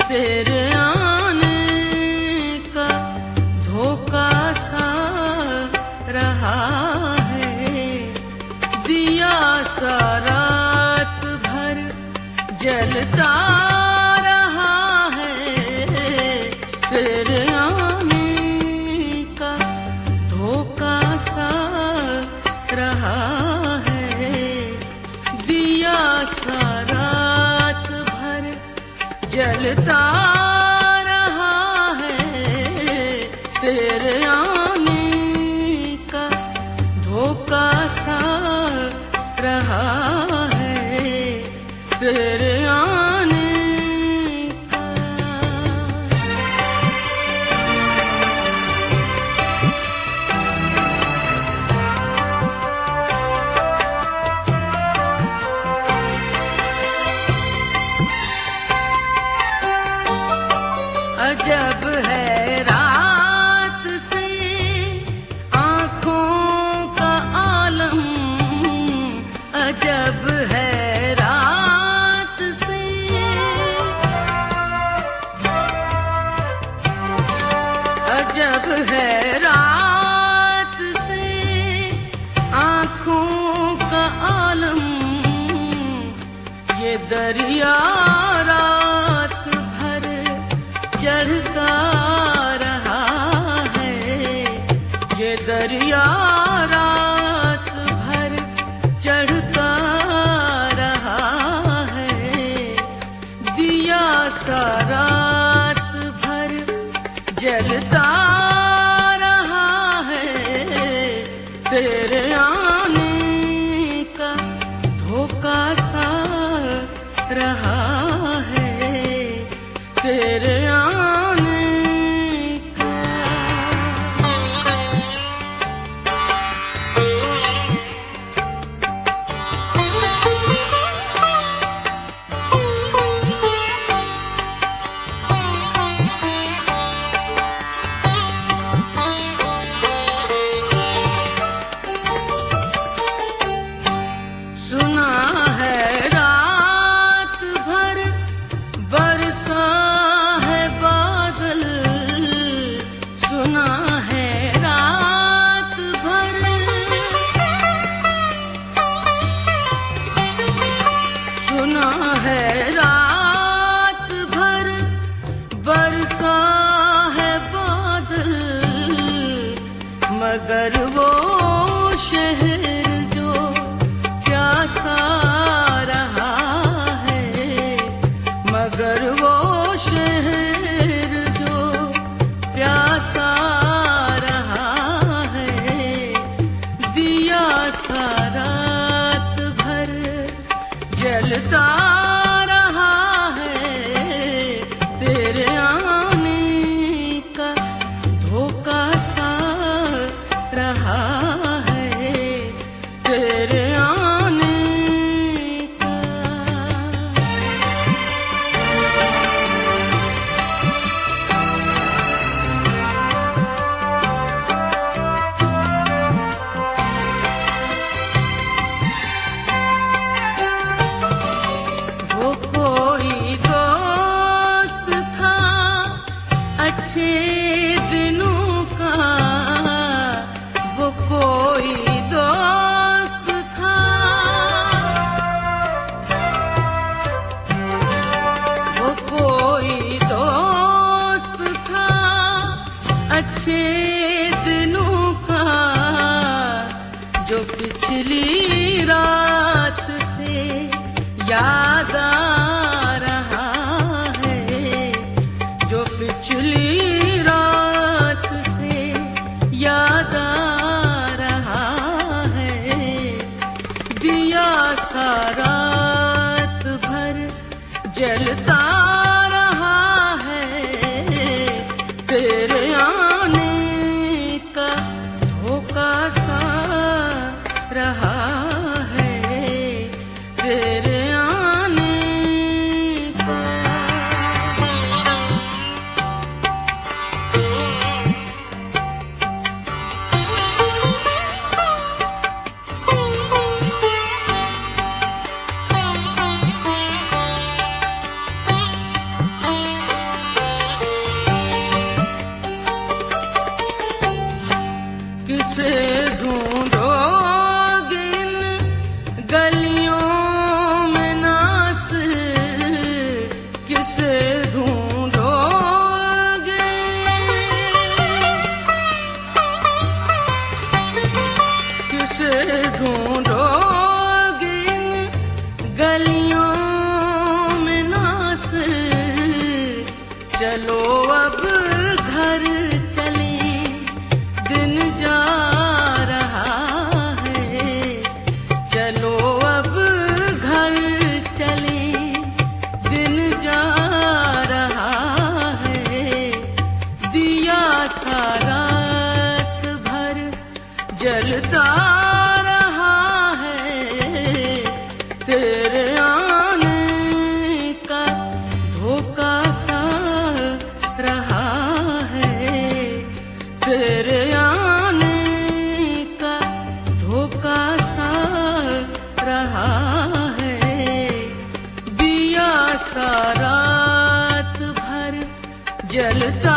तेरे आने का धोखा सा रहा है, दिया सा रात भर जलता रहा है। तेरे आने का धोखा सा रहा है, दिया सा रात भर जलता रहा है। तेरे आने का धोखा सा रहा है, तेरे आने अजब है रात से आँखों का आलम, अजब है रात से, अजब है रात से आँखों का आलम। ये दरिया रात भर चढ़ता रहा है, ये दरिया रात भर चढ़ता रहा है। दिया सा रात भर जलता रहा है। तेरे आने का धोखा सा रहा है, तेरे आने सुना है रात भर बरसा है बादल, सुना है रात भर, सुना है रात भर बरसा है बादल। मगर वो शहर जो प्यासा रहा है, मगर वो शहर जो प्यासा रहा है। दिया सा रात भर जलता रहा है। तेरे आने का धोखा सा रहा है, तेरे आने वो कोई दोस्त था अच्छे दिनों का, वो कोई दोस्त था, वो कोई दोस्त था अच्छे दिनों का, जो पिछली रात से याद आ रहा है, जो पिछली रात से याद आ रहा है। दिया सा रात भर जलता रहा है। तेरे आने का धोखा सा रहा है, तेरे रात भर जलता